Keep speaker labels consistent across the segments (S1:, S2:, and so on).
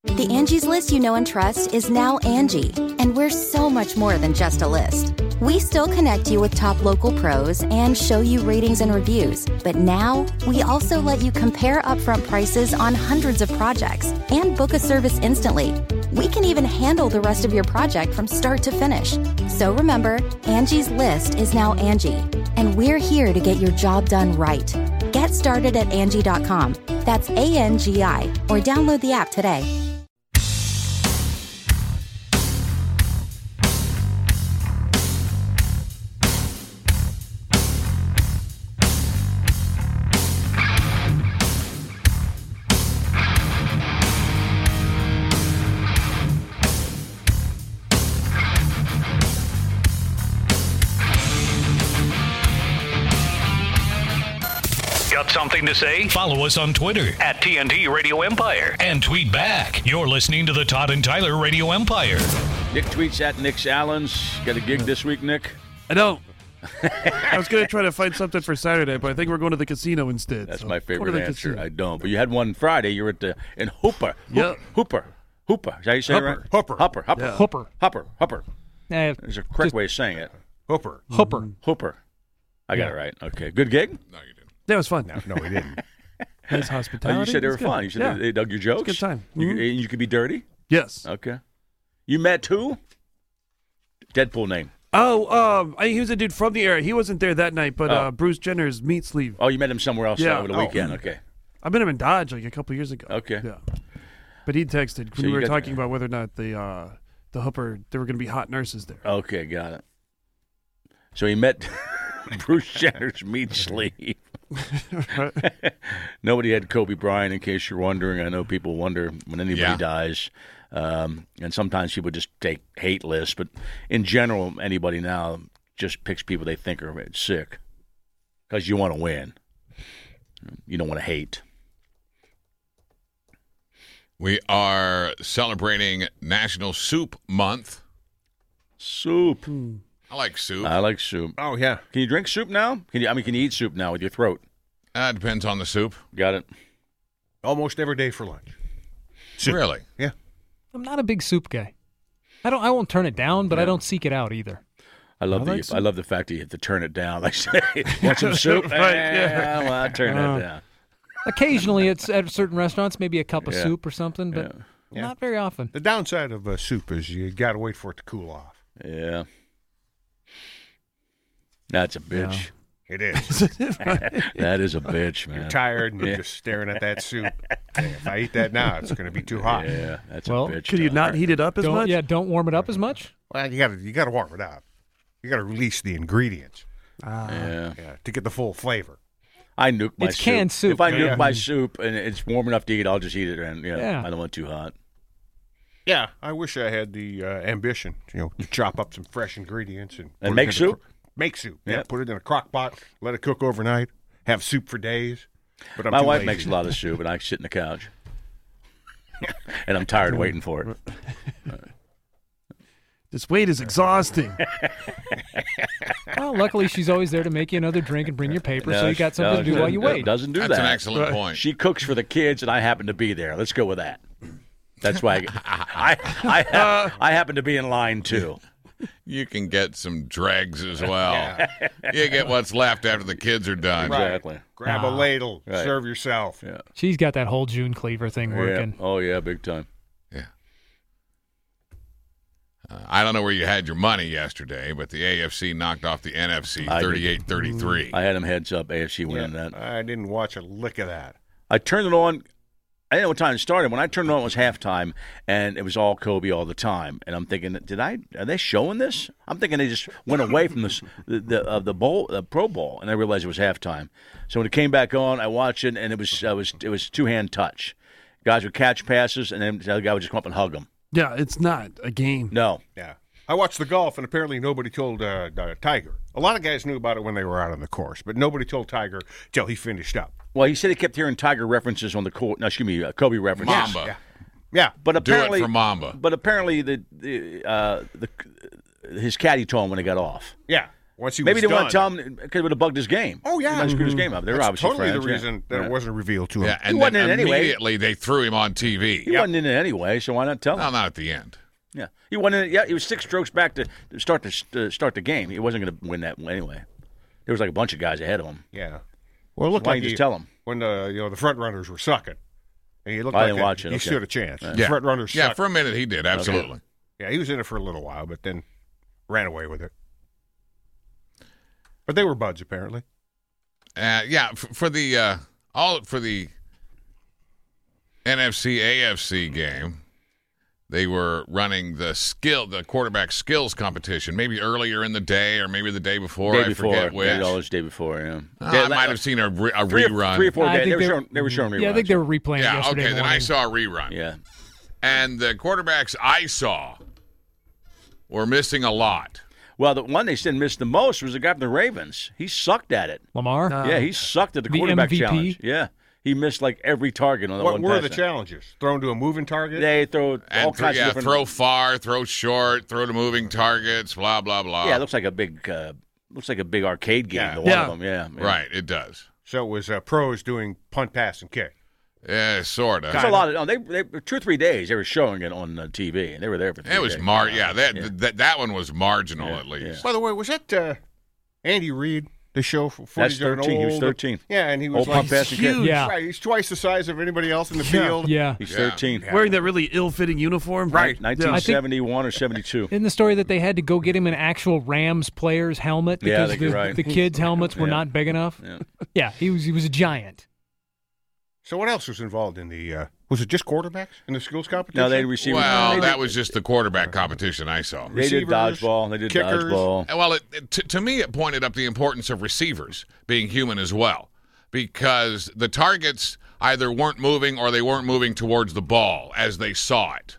S1: The Angie's List you know and trust is now Angie, and we're so much more than just a list. We still connect you with top local pros and show you ratings and reviews, but now we also let you compare upfront prices on hundreds of projects and book a service instantly. We can even handle the rest of your project from start to finish. So remember, Angie's List is now Angie, and we're here to get your job done right. Get started at Angie.com. That's ANGI, or download the app today.
S2: Got something to say? Follow us on Twitter at TNT Radio Empire and tweet back. You're listening to the Todd and Tyler Radio Empire.
S3: Nick tweets at Nick Allens. Got a gig this week, Nick?
S4: I don't. I was going to try to find something for Saturday, but I think we're going to the casino instead.
S3: That's
S4: so
S3: my favorite answer.
S4: Casino.
S3: I don't. But you had one Friday. You were at in Hooper.
S4: Yep.
S3: Hooper. Is that how you say it right?
S5: Hooper.
S4: Yeah.
S5: Hooper.
S3: There's a correct way of saying it.
S5: Hooper.
S3: Hooper. I got it right. Okay. Good gig?
S5: No, you didn't.
S4: That was fun.
S5: No, we didn't.
S4: Nice
S3: Oh,
S4: hospitality.
S3: you said they
S4: It
S3: were
S4: was good.
S3: fun. You said
S4: Yeah.
S3: they dug your jokes?
S4: It's a good time.
S3: You could be dirty?
S4: Yes.
S3: Okay. You met who? Deadpool name.
S4: Oh, he was a dude from the area. He wasn't there that night, but Bruce Jenner's meat sleeve.
S3: Oh, you met him somewhere else
S4: Yeah.
S3: over the weekend. Okay.
S4: I met him in Dodge like a couple years ago.
S3: Okay.
S4: Yeah. But he texted when
S3: So
S4: we
S3: you
S4: were
S3: got-
S4: talking about whether or not the Hooper, there were going to be hot nurses there.
S3: Okay, got it. So he met Bruce Jenner's meat sleeve. Nobody had Kobe Bryant, in case you're wondering. I know people wonder when anybody dies. And sometimes people just take hate lists. But in general, anybody now just picks people they think are sick because you want to win. You don't want to hate.
S6: We are celebrating National Soup Month.
S3: Soup.
S6: I like soup.
S3: I like soup.
S5: Oh, yeah.
S3: Can you drink soup now? Can you eat soup now with your throat?
S6: Depends on the soup.
S3: Got it.
S5: Almost every day for lunch. Soup.
S6: Really?
S5: Yeah.
S7: I'm not a big soup guy. I won't turn it down, but I don't seek it out either.
S3: I love the fact that you have to turn it down. Like, say, want some soup?
S4: Right, yeah.
S3: Well, I turn that down.
S7: Occasionally, it's at certain restaurants, maybe a cup of
S3: Yeah.
S7: soup or something, but
S5: Yeah.
S7: not very often.
S5: The downside of soup is you got to wait for it to cool off.
S3: Yeah. That's a bitch.
S5: It is.
S3: That is a bitch, man.
S5: You're tired and you're just staring at that soup. Hey, if I eat that now, it's going to be too hot.
S3: Yeah, that's
S7: Well,
S3: a bitch.
S4: Could you
S3: Tom.
S4: not heat it up as much?
S7: Don't warm it up as much.
S5: Well, you got to warm it up. You got to release the ingredients
S3: Yeah.
S5: to get the full flavor.
S3: I nuke my
S7: It's canned soup.
S3: If I nuke
S5: Yeah.
S3: my soup and it's warm enough to eat, I'll just eat it. And
S7: Yeah.
S3: I don't want it too hot.
S5: Yeah, I wish I had the ambition, to chop up some fresh ingredients and put it
S3: make
S5: in a
S3: soup?
S5: Make soup.
S3: Yeah.
S5: Yeah, put it in a crock pot, let it cook overnight, have soup for days. But I'm
S3: My
S5: too
S3: wife
S5: lazy.
S3: makes a lot of soup, and I sit in the couch. And I'm tired waiting for it.
S4: This wait is exhausting.
S7: Well, luckily, she's always there to make you another drink and bring your paper, so you got something to do while you wait.
S3: Doesn't do
S6: That's
S3: that.
S6: an excellent point.
S3: She cooks for the kids, and I happen to be there. Let's go with that. That's why I happen to be in line, too.
S6: You can get some dregs as well. You get what's left after the kids are done.
S5: Right.
S3: Exactly.
S5: Grab a ladle,
S3: Right.
S5: serve yourself.
S3: Yeah.
S7: She's got that whole June Cleaver thing
S3: Yeah.
S7: working.
S3: Oh, yeah, big time.
S6: Yeah. I don't know where you had your money yesterday, but the AFC knocked off the NFC
S3: I did.
S6: 38-33.
S3: I had them heads up, AFC winning that.
S5: I didn't watch a lick of that.
S3: I turned it on. I didn't know what time it started. When I turned it on, it was halftime, and it was all Kobe all the time. And I'm thinking, are they showing this? I'm thinking they just went away from the Pro Bowl, and I realized it was halftime. So when it came back on, I watched it, and it was two-hand touch. Guys would catch passes, and then the other guy would just come up and hug them.
S4: Yeah, it's not a game.
S3: No.
S5: Yeah. I watched the golf, and apparently nobody told Tiger. A lot of guys knew about it when they were out on the course, but nobody told Tiger till he finished up.
S3: Well, he said he kept hearing Tiger references on the court. No, excuse me, Kobe references.
S6: Mamba.
S5: Yeah.
S3: But
S6: Do
S3: apparently,
S6: it for Mamba.
S3: But apparently, his caddy told him when he got off.
S5: Yeah. once he
S3: Maybe
S5: was
S3: they
S5: done,
S3: want to tell him because it would have bugged his game.
S5: Oh, yeah.
S3: He might have screwed his game up. They're
S5: That's
S3: obviously
S5: totally
S3: friends,
S5: the reason that it wasn't revealed to him.
S6: Yeah, and
S3: wasn't
S6: then
S3: in it anyway.
S6: immediately they threw him on TV.
S3: He wasn't in it anyway, so why not tell him?
S6: Well, not at the end.
S3: Yeah, he won it. Yeah, he was 6 strokes back to start the game. He wasn't going to win that anyway. There was like a bunch of guys ahead of him.
S5: Yeah. Well, it looked
S3: Why
S5: like
S3: you just tell him?
S5: when the front runners were sucking, and he looked
S3: I
S5: like
S3: didn't watch it.
S5: he
S3: Okay.
S5: stood a chance.
S3: Yeah.
S5: The front runners
S6: Yeah,
S5: sucked.
S6: for a minute he did, absolutely.
S5: Yeah, he was in it for a little while, but then ran away with it. But they were buds, apparently.
S6: For the NFC AFC game, they were running the quarterback skills competition, maybe earlier in the day or maybe the day before.
S3: Day
S6: I
S3: before,
S6: forget which.
S3: maybe always day before. Yeah,
S6: I might have seen a rerun.
S3: 3 or 4
S7: I
S3: days.
S7: think
S3: They were showing reruns.
S7: Yeah, I think they were replaying it
S6: Yeah,
S7: yesterday
S6: okay, then I
S7: morning.
S6: saw a rerun.
S3: Yeah,
S6: And the quarterbacks I saw were missing a lot.
S3: well, the one they said missed the most was the guy from the Ravens. He sucked at it.
S7: Lamar?
S3: Yeah, he sucked at the
S7: the
S3: quarterback
S7: MVP?
S3: challenge. Yeah, he missed like every target on the
S5: What
S3: one
S5: were
S3: pass.
S5: the challenges? Thrown to a moving target?
S3: They throw
S6: And
S3: all kinds of different.
S6: throw far, throw short, throw to moving targets, blah, blah, blah.
S3: Yeah, it looks like a big arcade game.
S5: Yeah.
S3: To one of them. Yeah, yeah.
S6: Right, it does.
S5: So it was pros doing punt, pass, and kick.
S6: Yeah, sort of.
S3: There's a lot of. They 2 or 3 days they were showing it on TV, and they were there for 3
S6: It was
S3: days.
S6: that one was marginal at least.
S5: By the way, was that Andy Reid, the show for
S3: That's
S5: footage of an
S3: 13. He was
S5: old-
S3: 13.
S5: Yeah, and he was
S3: Old
S5: like
S3: pump, pass, and kick.
S5: huge.
S7: Yeah.
S5: Right, he's twice the size of anybody else in the field.
S7: Yeah.
S3: He's
S6: Yeah.
S3: 13.
S4: Wearing that really ill-fitting uniform.
S5: Right.
S3: 1971 or 72.
S7: In the story that they had to go get him an actual Rams player's helmet
S3: Yeah, I
S7: because
S3: think you're right.
S7: the kids' helmets were
S3: Yeah.
S7: not big enough.
S3: Yeah.
S7: Yeah, he was a giant.
S5: So what else was involved in the? Was it just quarterbacks in the skills competition?
S3: No, they received.
S6: Well,
S3: they
S6: that
S3: did-
S6: was just the quarterback competition I saw.
S3: They did
S5: receivers,
S3: dodgeball. They did
S5: kickers.
S3: dodgeball.
S6: Well, to me, it pointed up the importance of receivers being human as well, because the targets either weren't moving or they weren't moving towards the ball as they saw it.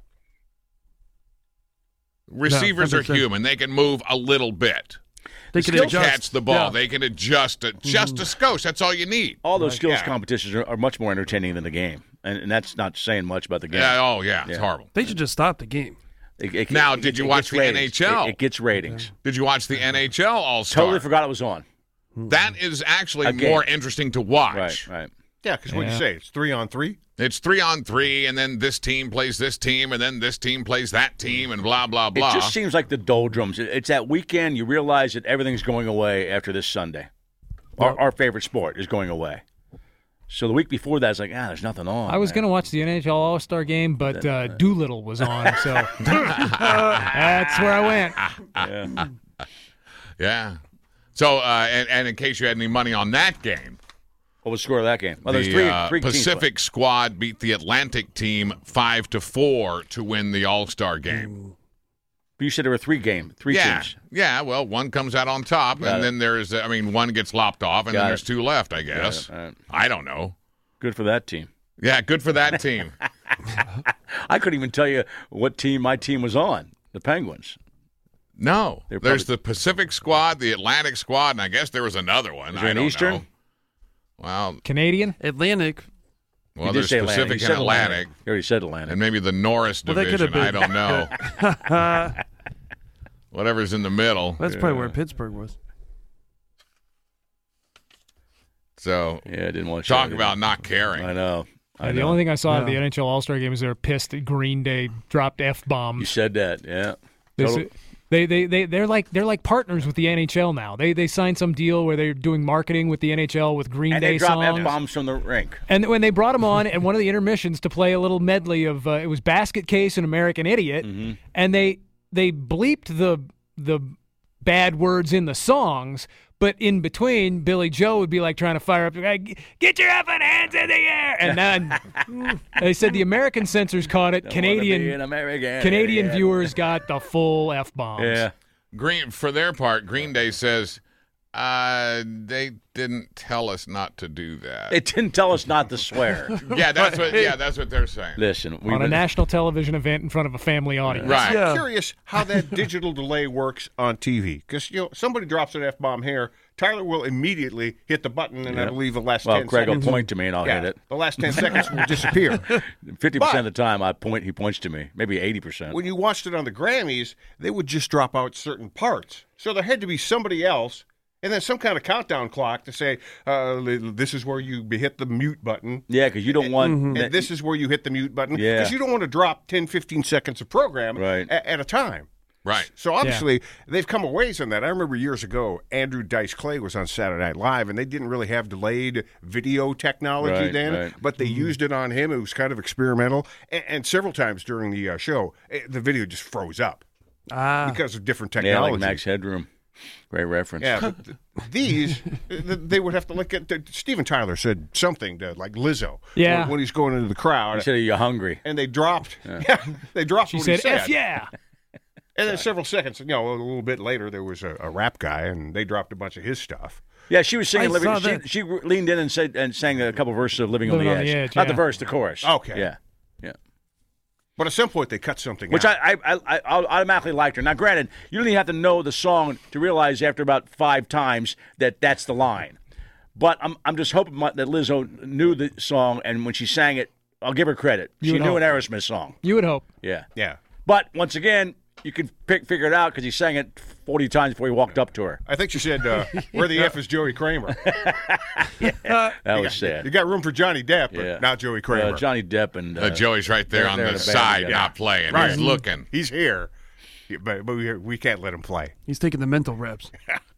S6: Receivers are
S4: 100%.
S6: human. They can move a little bit.
S4: They can
S6: Still
S4: adjust.
S6: catch the ball.
S4: Yeah.
S6: They can adjust it just a skosh. That's all you need.
S3: All those skills
S6: yeah.
S3: competitions are much more entertaining than the game, and that's not saying much about the game.
S6: Yeah. Oh, yeah. It's
S3: Yeah.
S6: horrible.
S4: They should just stop the game.
S6: Now, did you watch
S3: gets
S6: the
S3: ratings.
S6: NHL?
S3: It gets ratings.
S6: Did you watch the NHL All-Star?
S3: Totally forgot it was on.
S6: That is actually
S3: A game.
S6: more interesting to watch.
S3: Right.
S5: Yeah, because what do you say? It's 3-on-3.
S6: It's 3-on-3, and then this team plays this team, and then this team plays that team, and blah, blah, blah.
S3: It just seems like the doldrums. It's that weekend you realize that everything's going away after this Sunday. Our favorite sport is going away. So the week before that, it's like, there's nothing on.
S7: I was going to watch the NHL All-Star game, but Doolittle was on, so that's where I went.
S3: Yeah.
S6: Yeah. So, and in case you had any money on that game,
S3: What was the score of that game? Well, there's
S6: the
S3: three teams
S6: Pacific squad beat the Atlantic team 5-4 to win the All-Star game.
S3: But you said there were three
S6: Yeah.
S3: teams.
S6: Yeah, well, one comes out on top,
S3: Got
S6: and
S3: it.
S6: then there's, one gets lopped off, and
S3: Got
S6: then
S3: it.
S6: there's 2 left, I guess.
S3: Got it. All right.
S6: I don't know.
S3: Good for that team.
S6: Yeah, good for that team.
S3: I couldn't even tell you what team my team was on. The Penguins.
S6: No.
S3: They're
S6: There's
S3: probably-
S6: the Pacific squad, the Atlantic squad, and I guess there was another one.
S3: Is there
S6: I
S3: an
S6: don't
S3: Eastern?
S6: know. Well,
S7: Canadian?
S4: Atlantic.
S6: well,
S3: You did
S6: there's
S3: say Atlantic.
S6: Pacific
S3: You
S6: and
S3: said
S6: Atlantic,
S3: You already said Atlantic.
S6: and maybe the Norris
S4: Well, that could
S6: division.
S4: have been-
S6: I don't know. Whatever's in the middle.
S4: That's probably where Pittsburgh was.
S6: So,
S3: Yeah, I didn't want to
S6: talk about not caring.
S3: I know.
S7: The only thing I saw at the NHL All-Star game is they were pissed that Green Day dropped
S3: You
S7: F-bombs.
S3: said that. Yeah.
S7: They're like partners with the NHL now. They signed some deal where they're doing marketing with the NHL with Green
S3: And
S7: Day
S3: they drop
S7: songs.
S3: F-bombs from the rink.
S7: And when they brought him on at one of the intermissions to play a little medley of it was Basket Case and American Idiot, and they bleeped the bad words in the songs, but in between, Billy Joe would be like trying to fire up, like, get your effing hands in the air, and then they said the American censors caught it.
S3: Don't wanna be an
S7: Canadian
S3: American.
S7: viewers got the full F-bombs.
S3: Yeah.
S6: For their part, Green Day says They didn't tell us not to do that.
S3: They didn't tell us not to swear.
S6: That's what they're saying.
S3: Listen,
S7: On a national television event in front of a family audience.
S6: Right.
S5: I'm curious how that digital delay works on TV. Because, somebody drops an F-bomb here, Tyler will immediately hit the button, and I believe the last 10 seconds.
S3: Craig will point to me, and I'll hit it.
S5: The last 10 seconds will disappear.
S3: 50% of the time, he points to me. Maybe 80%.
S5: When you watched it on the Grammys, they would just drop out certain parts. So there had to be somebody else, and then some kind of countdown clock to say, this is where you hit the mute button.
S3: Yeah, because you don't want...
S5: And this is where you hit the mute button.
S3: Yeah.
S5: Because you don't want to drop 10, 15 seconds of program at a time.
S6: Right.
S5: So obviously, they've come a ways on that. I remember years ago, Andrew Dice Clay was on Saturday Night Live, and they didn't really have delayed video technology then, but they used it on him. It was kind of experimental. And several times during the show, the video just froze up because of different technology.
S3: Yeah, like Max Headroom. Great reference.
S5: Yeah, but these, they would have to look at. Steven Tyler said something to like Lizzo.
S7: Yeah.
S5: When he's going into the crowd.
S3: He said, "Are you hungry?"
S5: And they dropped. Yeah, they dropped.
S7: She
S5: what
S7: said,
S5: he said.
S7: F yeah.
S5: And then several seconds, a little bit later, there was a rap guy, and they dropped a bunch of his stuff.
S3: Yeah, she was singing.
S4: I saw that.
S3: She leaned in and sang a couple verses of "Living on the Edge." Not the verse, the chorus.
S5: Okay.
S3: Yeah.
S5: But at some point, they cut something
S3: Which
S5: out.
S3: I automatically liked her. Now, granted, you don't even have to know the song to realize after about 5 times that that's the line. But I'm just hoping that Lizzo knew the song, and when she sang it, I'll give her credit. She knew an Aerosmith song.
S7: You would hope.
S3: Yeah.
S5: Yeah.
S3: But once again, you can figure it out because he sang it 40 times before he walked up to her.
S5: I think she said, where the F is Joey Kramer?
S3: That was sad.
S5: You got room for Johnny Depp, but not Joey Kramer.
S3: Johnny Depp and...
S6: Joey's right there on the side, not playing.
S5: Right.
S6: He's looking.
S5: He's here, but we can't let him play.
S4: He's taking the mental reps.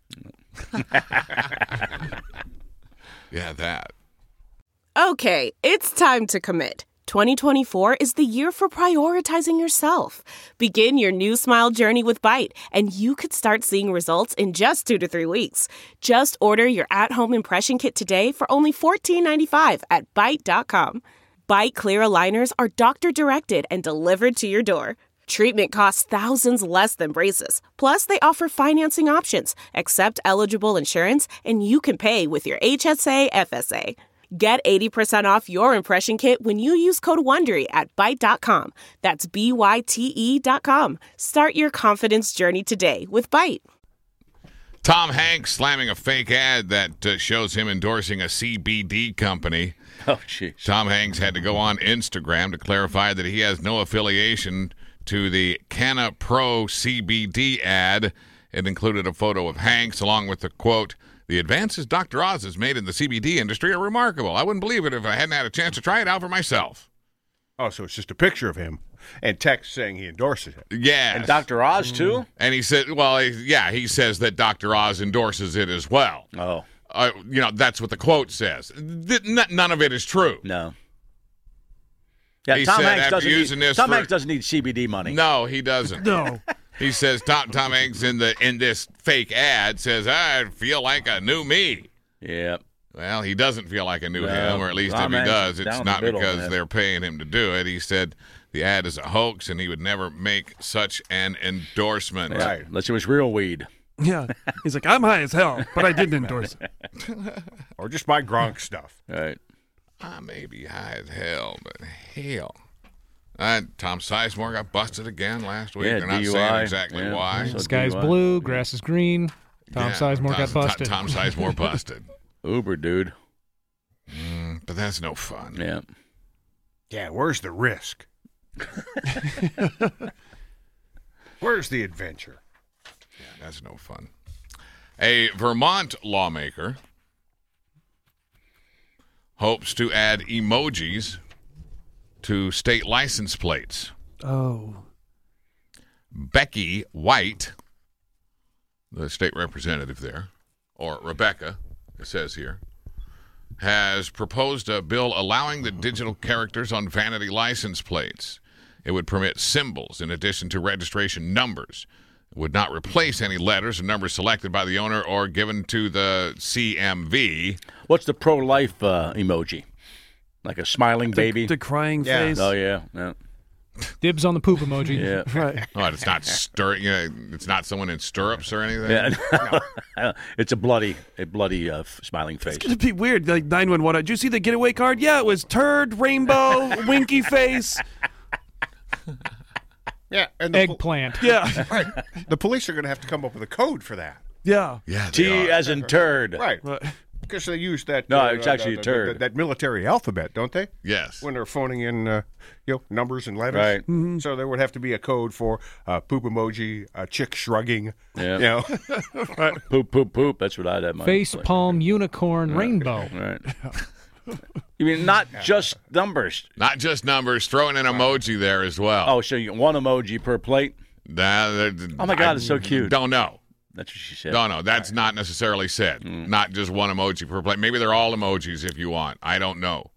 S6: Yeah, that.
S8: Okay, it's time to commit. 2024 is the year for prioritizing yourself. Begin your new smile journey with Byte, and you could start seeing results in just 2 to 3 weeks. Just order your at-home impression kit today for only $14.95 at Byte.com. Byte Clear aligners are doctor-directed and delivered to your door. Treatment costs thousands less than braces. Plus, they offer financing options, accept eligible insurance, and you can pay with your HSA FSA. Get 80% off your impression kit when you use code WONDERY at Byte.com. That's BYTE.com. Start your confidence journey today with Byte.
S6: Tom Hanks slamming a fake ad that shows him endorsing a CBD company.
S3: Oh, jeez.
S6: Tom Hanks had to go on Instagram to clarify that he has no affiliation to the Canna Pro CBD ad. It included a photo of Hanks along with the quote, "The advances Dr. Oz has made in the CBD industry are remarkable. I wouldn't believe it if I hadn't had a chance to try it out for myself."
S5: Oh, so it's just a picture of him and text saying he endorses it.
S6: Yeah.
S3: And Dr. Oz, too?
S6: And he said, he says that Dr. Oz endorses it as well.
S3: Oh.
S6: That's what the quote says. None of it is true.
S3: No. Yeah,
S6: He
S3: Tom
S6: said
S3: Hanks
S6: after using this
S3: Tom
S6: for-
S3: Hanks doesn't need CBD money.
S6: No, he doesn't.
S4: No.
S6: He says Tom Hanks in this fake ad says, "I feel like a new me."
S3: Yeah.
S6: Well, he doesn't feel like a new
S3: Well,
S6: him, or at least
S3: Tom
S6: if he
S3: Hanks
S6: does,
S3: is
S6: it's
S3: down
S6: not
S3: the middle,
S6: because
S3: man.
S6: they're paying him to do it. He said the ad is a hoax and he would never make such an endorsement.
S3: Right. Unless it was real weed.
S4: Yeah. He's like, I'm high as hell, but I didn't endorse it.
S5: Or just buy Gronk stuff.
S3: Right.
S6: I may be high as hell, but hell. Tom Sizemore got busted again last week.
S3: Yeah,
S6: They're not
S3: DUI.
S6: saying exactly
S3: Yeah.
S6: why.
S3: So
S7: Sky's
S3: DUI.
S7: blue, grass is green. Tom Sizemore got busted.
S6: Tom Sizemore busted.
S3: Uber, dude.
S6: But that's no fun.
S3: Yeah.
S5: Yeah, where's the risk? Where's the adventure?
S6: Yeah, that's no fun. A Vermont lawmaker hopes to add emojis to state license plates.
S4: Oh.
S6: Becky White, the state representative there, or Rebecca, it says here, has proposed a bill allowing the digital characters on vanity license plates. It would permit symbols in addition to registration numbers. It would not replace any letters or numbers selected by the owner or given to the CMV.
S3: What's the pro-life emoji? Like a smiling baby?
S4: The crying
S5: Yeah.
S4: face.
S3: Oh, yeah. Yeah.
S7: Dibs on the poop emoji.
S3: Yeah.
S4: Right.
S6: Oh, it's not stirring. It's not someone in stirrups or anything.
S3: Yeah. It's a bloody smiling face.
S4: It's going to be weird. Like 911. Did you see the getaway card? Yeah, it was turd, rainbow, winky face.
S5: Yeah, and
S7: Eggplant.
S4: Yeah.
S5: right. The police are going to have to come up with a code for that.
S4: Yeah.
S6: Yeah.
S3: T
S6: They are.
S3: as in turd.
S5: Right.
S4: Right.
S5: Because they use that.
S3: No, it's actually a turd.
S5: That military alphabet, don't they?
S6: Yes.
S5: When they're phoning in, numbers and letters.
S3: Right.
S4: Mm-hmm.
S5: So there would have to be a code for poop emoji, chick shrugging.
S3: Yeah. Poop, poop, poop. That's what I'd have my
S7: Face palm, unicorn, rainbow.
S3: Right. You mean not just numbers?
S6: Not just numbers. Throwing an emoji there as well.
S3: Oh, so you get one emoji per plate?
S6: Oh
S3: my God, it's so cute.
S6: Don't know.
S3: That's what she said.
S6: No, that's not necessarily said. Not just one emoji per plate. Maybe they're all emojis if you want. I don't know.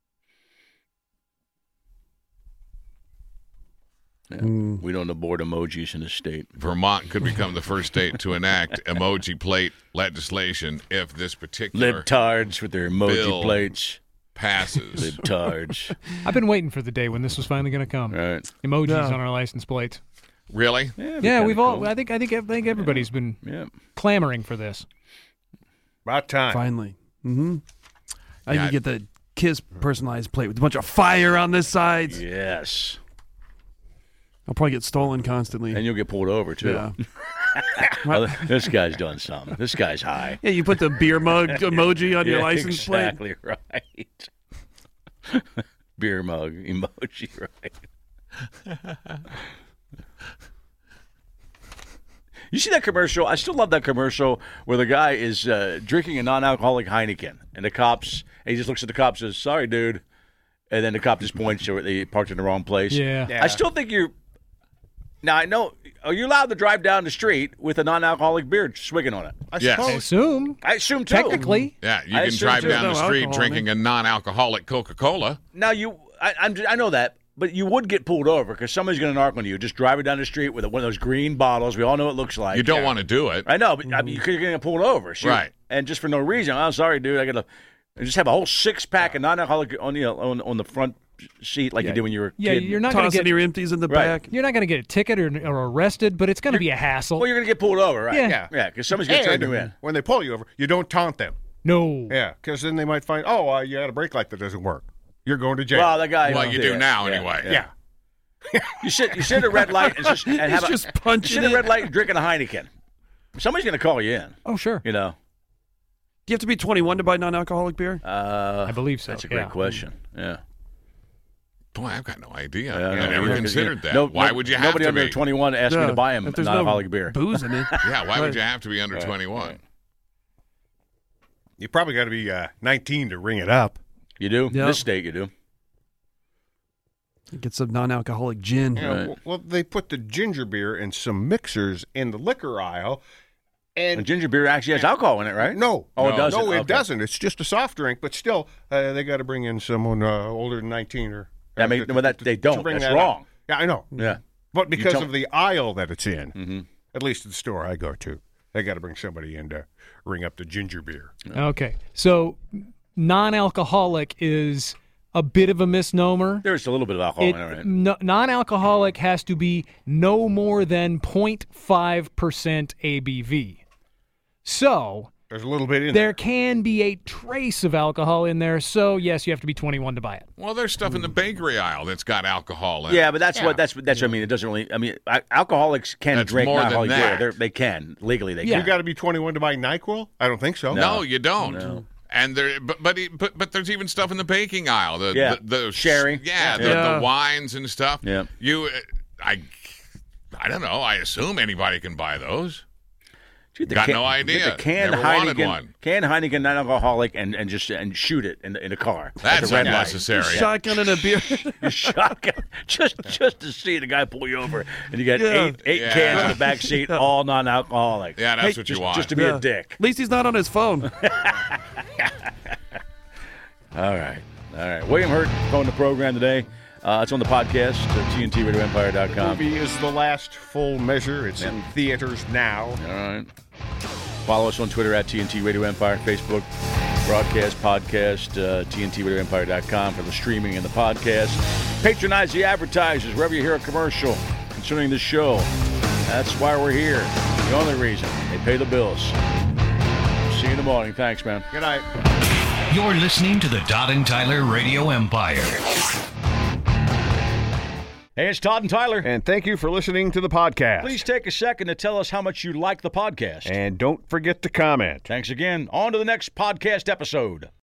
S3: Yeah. We don't abort emojis in the state.
S6: Vermont could become the first state to enact emoji plate legislation if this particular
S3: Libtards with their emoji
S6: bill
S3: plates.
S6: passes.
S3: Libtards.
S7: I've been waiting for the day when this was finally going to come.
S3: Right.
S7: Emojis on our license plates.
S6: Really?
S7: Yeah, we've all. I think everybody's been clamoring for this.
S5: About time.
S4: Finally. Mm-hmm. I
S6: Yeah.
S4: can get the Kiss personalized plate with a bunch of fire on the sides.
S3: Yes.
S4: I'll probably get stolen constantly.
S3: And you'll get pulled over, too.
S4: Yeah.
S3: Well, this guy's done something. This guy's high.
S4: Yeah, you put the beer mug emoji on your license plate.
S3: Exactly right. Beer mug emoji, right. You see that commercial? I still love that commercial where the guy is drinking a non-alcoholic Heineken, and the cops, and he just looks at the cops and says, "Sorry, dude," and then the cop just points to it. They parked in the wrong place.
S7: Yeah.
S3: I still think you're. Now I know. Are you allowed to drive down the street with a non-alcoholic beer swigging on it?
S6: Yes.
S7: I assume.
S3: I assume too.
S7: Technically.
S6: Yeah, you
S3: I
S6: can
S3: assume
S6: drive
S3: too.
S6: down the
S4: No
S6: street
S4: alcohol,
S6: drinking a non-alcoholic Coca-Cola.
S3: Now I know that, but you would get pulled over because somebody's going to narc on you. Just driving down the street with one of those green bottles. We all know what it looks like.
S6: You don't want to do it.
S3: I know, but I mean, you're going to get pulled over, sure.
S6: Right.
S3: And just for no reason. I'm sorry, dude. I got to just have a whole 6-pack of non-alcoholic on the front seat like you did when you were a kid.
S7: You're not going to
S4: Tossing
S7: get.
S4: your empties in the
S3: Right.
S4: back.
S7: You're not going to get a ticket or arrested, but it's going to be a hassle.
S3: Well, you're going to get pulled over, right?
S7: Yeah.
S3: Yeah, because somebody's going to turn you in.
S5: And when they pull you over, you don't taunt them.
S7: No.
S5: Yeah, because then they might find, you had a brake light that doesn't work. You're going to jail.
S3: Well, that guy.
S6: Well, you do now anyway.
S5: yeah.
S3: You sit at a red light and have
S4: He's just
S3: you
S4: punching
S3: sit at a
S4: it.
S3: red light and drinking a Heineken. Somebody's going to call you in.
S7: Oh, sure.
S3: You know.
S4: Do you have to be 21 to buy non-alcoholic beer?
S7: I believe so.
S3: That's a great question. Yeah.
S6: Boy, I've got no idea.
S3: Yeah,
S6: I
S3: no,
S6: never
S3: yeah,
S6: considered that.
S3: No,
S6: Why would you have
S3: nobody
S6: to
S3: under
S6: be?
S3: 21 asked me to buy him
S4: If there's
S3: non-alcoholic
S4: no
S3: beer.
S4: booze in it.
S6: Yeah, why would
S4: Right.
S6: you have to be under 21?
S5: You probably got to be 19 to ring it up.
S3: You do?
S4: Yep.
S3: This state, you do.
S4: Get some non-alcoholic gin.
S5: Yeah, well, they put the ginger beer in some mixers in the liquor aisle.
S3: And ginger beer actually has alcohol in it, right?
S5: No.
S3: Oh, it doesn't?
S5: No, it
S3: Okay.
S5: doesn't. It's just a soft drink, but still, they got to bring in someone older than 19 or.
S3: I mean, well, they
S5: to
S3: don't.
S5: bring
S3: That's
S5: that
S3: wrong.
S5: up. Yeah, I know.
S3: Yeah.
S5: But because
S3: don't-
S5: of the aisle that it's in,
S3: Mm-hmm.
S5: at least at the store I go to, they got to bring somebody in to ring up the ginger beer.
S7: Okay. So non-alcoholic is a bit of a misnomer.
S3: There's a little bit of alcohol in it, right?
S7: Non-alcoholic has to be no more than 0.5% ABV. So
S5: There's a little bit in
S7: there can be a trace of alcohol in there. So yes, you have to be 21 to buy it.
S6: Well, there's stuff in the bakery aisle that's got alcohol in it.
S3: Yeah, but that's what I mean. It doesn't really. I mean, alcoholics can
S6: That's
S3: drink
S6: more than
S3: non-alcoholic
S6: that.
S3: beer. They can legally. They
S7: Yeah.
S5: You
S3: can.
S5: got to be 21 to buy NyQuil? I don't think so.
S6: No, you don't.
S3: No.
S6: And there, but there's even stuff in the baking aisle. The
S3: Sherry.
S6: Yeah,
S4: Yeah.
S6: the wines and stuff.
S3: Yeah.
S6: I don't know. I assume anybody can buy those.
S3: Dude,
S6: Got no idea.
S3: The canned
S6: Never wanted
S3: Heineken,
S6: one.
S3: canned Heineken non-alcoholic, and shoot it in the car. at
S6: That's
S3: the red light.
S6: unnecessary.
S4: Shotgun and a beer.
S3: You shotgun just to see the guy pull you over, and you got
S4: Yeah.
S3: eight
S6: Yeah.
S3: cans in the back seat, all non-alcoholic.
S6: Yeah, that's what you
S3: just,
S6: want.
S3: Just to be
S4: Yeah.
S3: a dick.
S4: At least he's not on his phone.
S3: All right. William Hurt phoned the program today. It's on the podcast at TNTRadioEmpire.com.
S5: Movie is The Last Full Measure. It's in theaters now.
S3: All right. Follow us on Twitter at TNT Radio Empire, Facebook, broadcast, podcast, TNTRadioEmpire.com for the streaming and the podcast. Patronize the advertisers wherever you hear a commercial concerning the show. That's why we're here. The only reason. They pay the bills. See you in the morning. Thanks, man.
S5: Good night.
S2: You're listening to the Todd and Tyler Radio Empire.
S3: Hey, it's Todd and Tyler.
S5: And thank you for listening to the podcast.
S3: Please take a second to tell us how much you like the podcast.
S5: And don't forget to comment.
S3: Thanks again. On to the next podcast episode.